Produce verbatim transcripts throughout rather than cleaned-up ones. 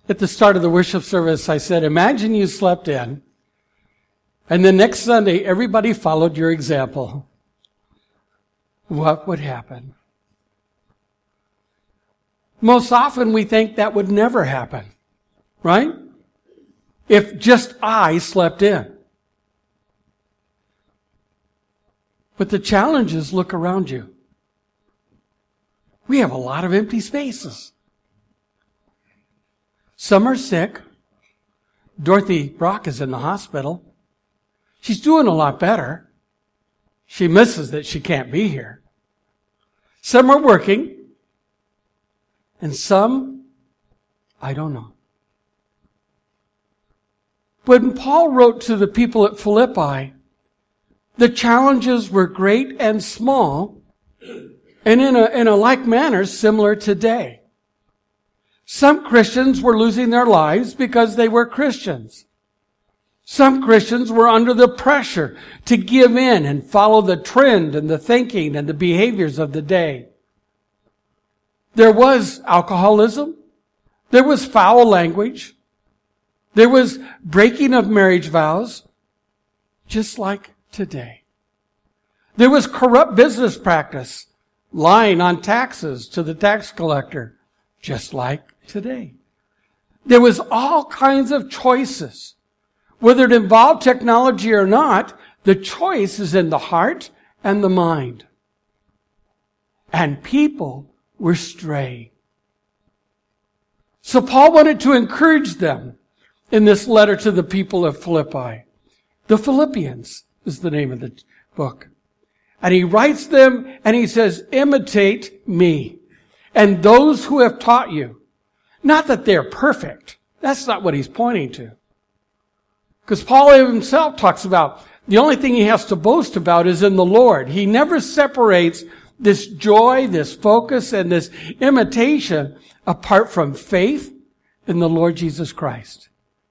At the start of the worship service, I said, imagine you slept in, and the next Sunday, everybody followed your example. What would happen? Most often we think that would never happen, right? If just I slept in. But the challenge is, look around you. We have a lot of empty spaces. Some are sick. Dorothy Brock is in the hospital. She's doing a lot better. She misses that she can't be here. Some are working. And some, I don't know. When Paul wrote to the people at Philippi, the challenges were great and small, and in a, in a like manner, similar today. Some Christians were losing their lives because they were Christians. Some Christians were under the pressure to give in and follow the trend and the thinking and the behaviors of the day. There was alcoholism. There was foul language. There was breaking of marriage vows, just like today. There was corrupt business practice, lying on taxes to the tax collector, just like today. There was all kinds of choices. Whether it involved technology or not, the choice is in the heart and the mind. And people were straying. So Paul wanted to encourage them in this letter to the people of Philippi. The Philippians is the name of the book. And he writes them and he says, imitate me and those who have taught you. Not that they're perfect. That's not what he's pointing to. Because Paul himself talks about the only thing he has to boast about is in the Lord. He never separates this joy, this focus, and this imitation apart from faith in the Lord Jesus Christ.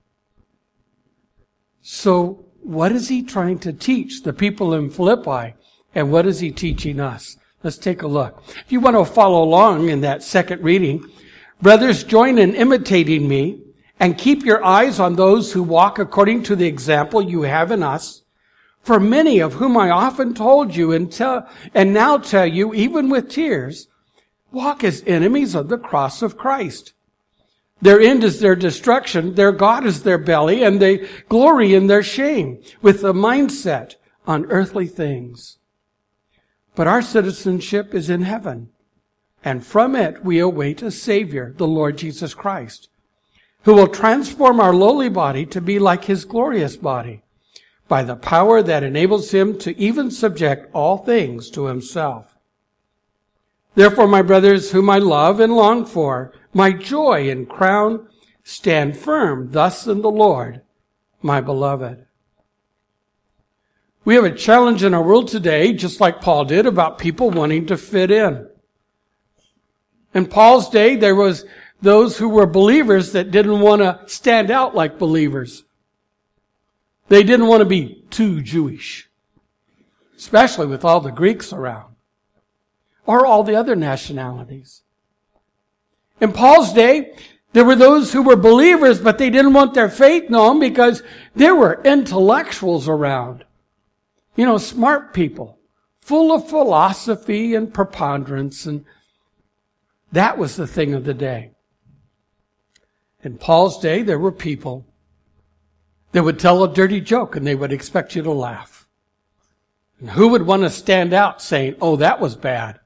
So what is he trying to teach the people in Philippi, and what is he teaching us? Let's take a look. If you want to follow along in that second reading, brothers, join in imitating me and keep your eyes on those who walk according to the example you have in us. For many of whom I often told you and tell, and now tell you, even with tears, walk as enemies of the cross of Christ. Their end is their destruction, their God is their belly, and they glory in their shame, with a mindset on earthly things. But our citizenship is in heaven, and from it we await a Savior, the Lord Jesus Christ, who will transform our lowly body to be like his glorious body, by the power that enables him to even subject all things to himself. Therefore, my brothers, whom I love and long for, my joy and crown, stand firm thus in the Lord, my beloved. We have a challenge in our world today, just like Paul did, about people wanting to fit in. In Paul's day, there was those who were believers that didn't want to stand out like believers. They didn't want to be too Jewish, especially with all the Greeks around, or all the other nationalities. In Paul's day, there were those who were believers, but they didn't want their faith known because there were intellectuals around. You know, smart people, full of philosophy and preponderance, and that was the thing of the day. In Paul's day, there were people that would tell a dirty joke and they would expect you to laugh. And who would want to stand out saying, oh, that was bad?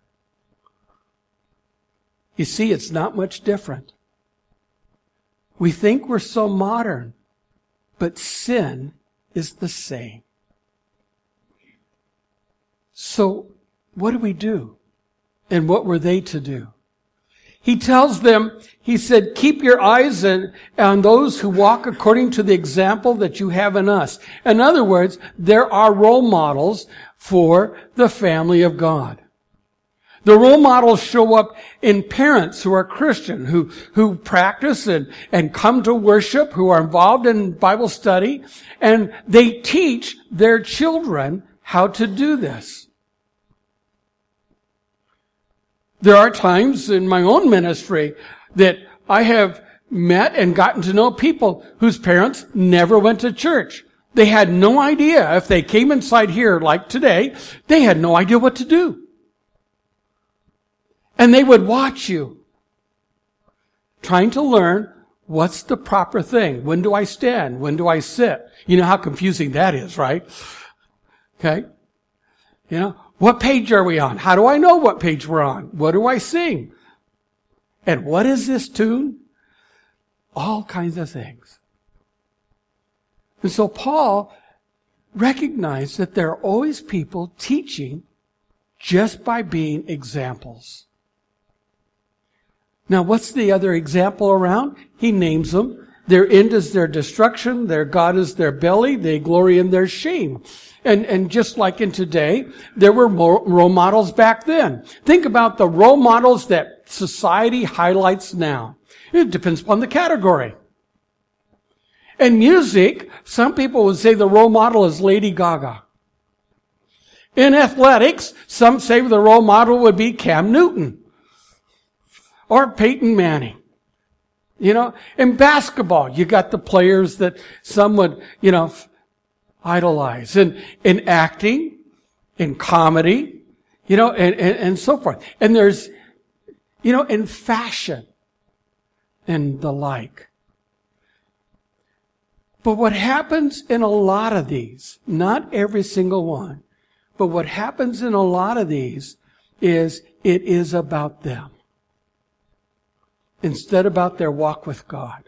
You see, it's not much different. We think we're so modern, but sin is the same. So what do we do? And what were they to do? He tells them, he said, keep your eyes on those who walk according to the example that you have in us. In other words, there are role models for the family of God. The role models show up in parents who are Christian, who, who practice and, and come to worship, who are involved in Bible study, and they teach their children how to do this. There are times in my own ministry that I have met and gotten to know people whose parents never went to church. They had no idea. If they came inside here like today, they had no idea what to do. And they would watch you, trying to learn what's the proper thing. When do I stand? When do I sit? You know how confusing that is, right? Okay. You know, what page are we on? How do I know what page we're on? What do I sing? And what is this tune? All kinds of things. And so Paul recognized that there are always people teaching just by being examples. Now, what's the other example around? He names them. Their end is their destruction. Their God is their belly. They glory in their shame. And, and just like in today, there were more role models back then. Think about the role models that society highlights now. It depends upon the category. In music, some people would say the role model is Lady Gaga. In athletics, some say the role model would be Cam Newton or Peyton Manning. You know, in basketball, you got the players that some would, you know, idolize. In, in acting, in comedy, you know, and, and, and so forth. And there's, you know, in fashion and the like. But what happens in a lot of these, not every single one, but what happens in a lot of these is it is about them instead about their walk with God.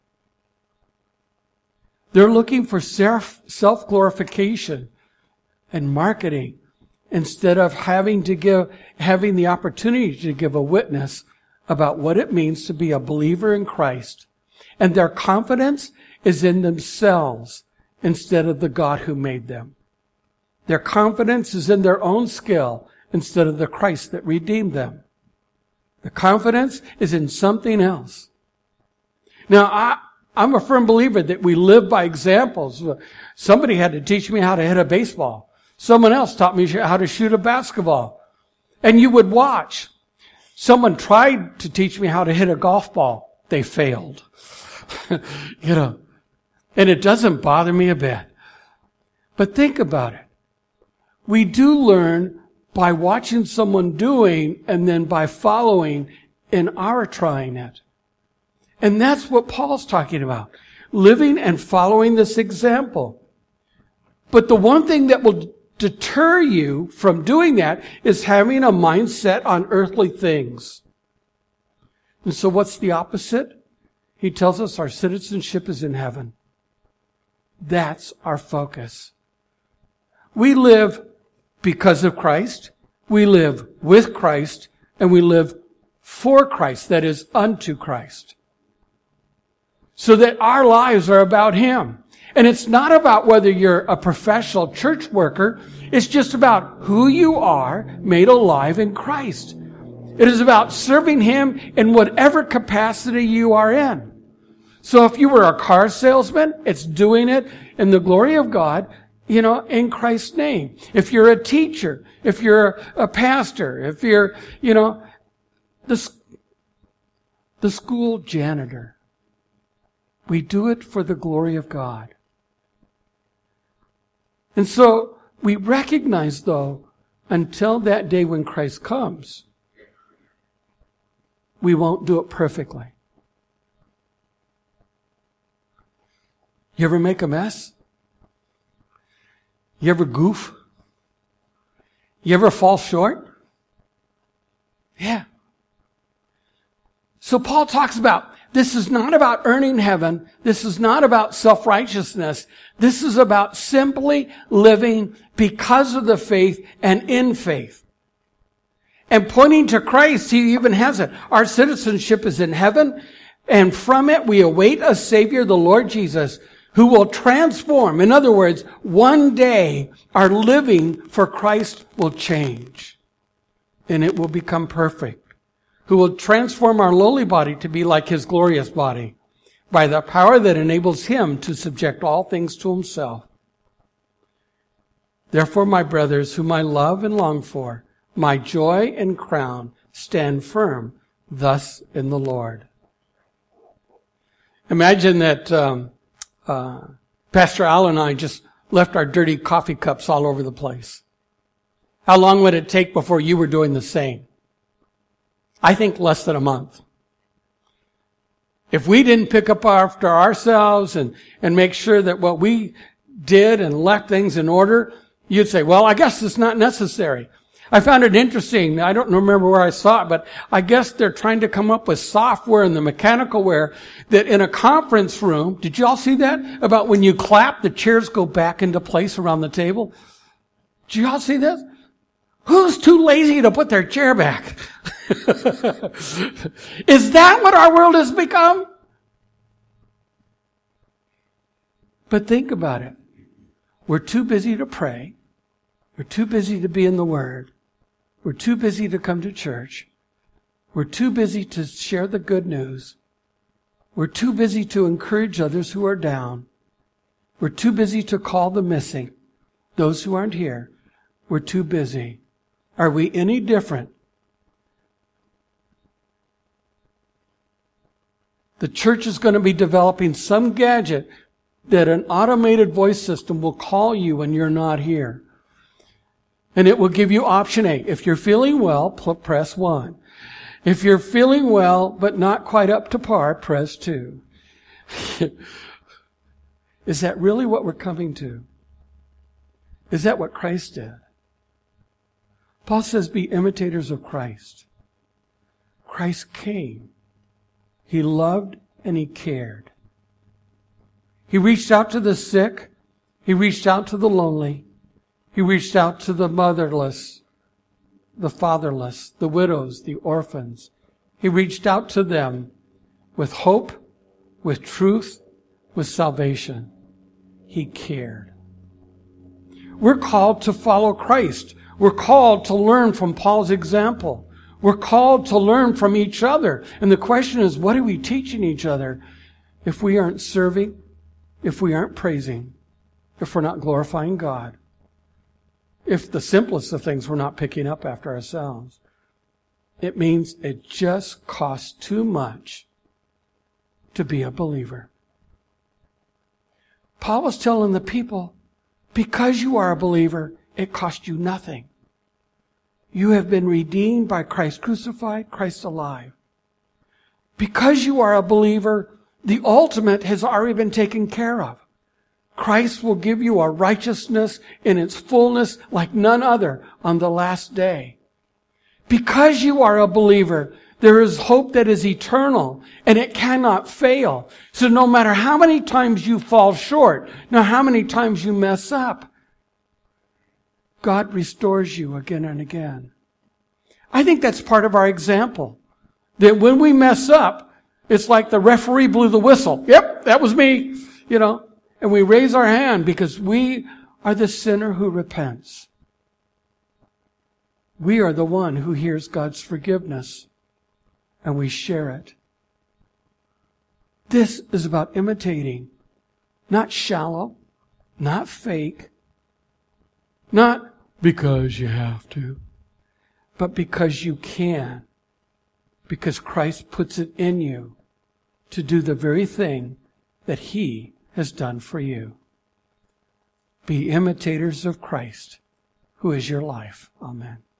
They're looking for self, self-glorification and marketing instead of having to give, having the opportunity to give a witness about what it means to be a believer in Christ. And their confidence is in themselves instead of the God who made them. Their confidence is in their own skill instead of the Christ that redeemed them. The confidence is in something else. Now, I, I'm a firm believer that we live by examples. Somebody had to teach me how to hit a baseball. Someone else taught me how to shoot a basketball. And you would watch. Someone tried to teach me how to hit a golf ball. They failed. You know. And it doesn't bother me a bit. But think about it. We do learn by watching someone doing and then by following in our trying it. And that's what Paul's talking about. Living and following this example. But the one thing that will deter you from doing that is having a mindset on earthly things. And so what's the opposite? He tells us our citizenship is in heaven. That's our focus. We live because of Christ. We live with Christ. And we live for Christ. That is, unto Christ. So that our lives are about Him. And it's not about whether you're a professional church worker. It's just about who you are made alive in Christ. It is about serving Him in whatever capacity you are in. So if you were a car salesman, it's doing it in the glory of God, you know, in Christ's name. If you're a teacher, if you're a pastor, if you're, you know, the, the school janitor, we do it for the glory of God. And so we recognize, though, until that day when Christ comes, we won't do it perfectly. You ever make a mess? You ever goof? You ever fall short? Yeah. So Paul talks about, this is not about earning heaven. This is not about self-righteousness. This is about simply living because of the faith and in faith. And pointing to Christ, he even has it. Our citizenship is in heaven, and from it we await a Savior, the Lord Jesus, who will transform. In other words, one day our living for Christ will change, and it will become perfect. Who will transform our lowly body to be like His glorious body by the power that enables Him to subject all things to Himself. Therefore, my brothers, whom I love and long for, my joy and crown, stand firm thus in the Lord. Imagine that um, uh, Pastor Al and I just left our dirty coffee cups all over the place. How long would it take before you were doing the same? I think less than a month. If we didn't pick up after ourselves and, and make sure that what we did and left things in order, you'd say, well, I guess it's not necessary. I found it interesting. I don't remember where I saw it, but I guess they're trying to come up with software in the mechanical ware that in a conference room, did you all see that? About when you clap, the chairs go back into place around the table. Did you all see this? Who's too lazy to put their chair back? Is that what our world has become? But think about it. We're too busy to pray. We're too busy to be in the Word. We're too busy to come to church. We're too busy to share the good news. We're too busy to encourage others who are down. We're too busy to call the missing, those who aren't here. We're too busy. Are we any different? The church is going to be developing some gadget that an automated voice system will call you when you're not here. And it will give you option A. If you're feeling well, press one. If you're feeling well, but not quite up to par, press two. Is that really what we're coming to? Is that what Christ did? Paul says, be imitators of Christ. Christ came. He loved and he cared. He reached out to the sick. He reached out to the lonely. He reached out to the motherless, the fatherless, the widows, the orphans. He reached out to them with hope, with truth, with salvation. He cared. We're called to follow Christ. We're called to learn from Paul's example. We're called to learn from each other. And the question is, what are we teaching each other if we aren't serving, if we aren't praising, if we're not glorifying God? If the simplest of things we're not picking up after ourselves, it means it just costs too much to be a believer. Paul was telling the people, because you are a believer, it costs you nothing. You have been redeemed by Christ crucified, Christ alive. Because you are a believer, the ultimate has already been taken care of. Christ will give you a righteousness in its fullness like none other on the last day. Because you are a believer, there is hope that is eternal and it cannot fail. So no matter how many times you fall short, no how many times you mess up, God restores you again and again. I think that's part of our example. That when we mess up, it's like the referee blew the whistle. Yep, that was me, you know. And we raise our hand because we are the sinner who repents. We are the one who hears God's forgiveness and we share it. This is about imitating, not shallow, not fake, not because you have to, but because you can, because Christ puts it in you to do the very thing that He has done for you. Be imitators of Christ, who is your life. Amen.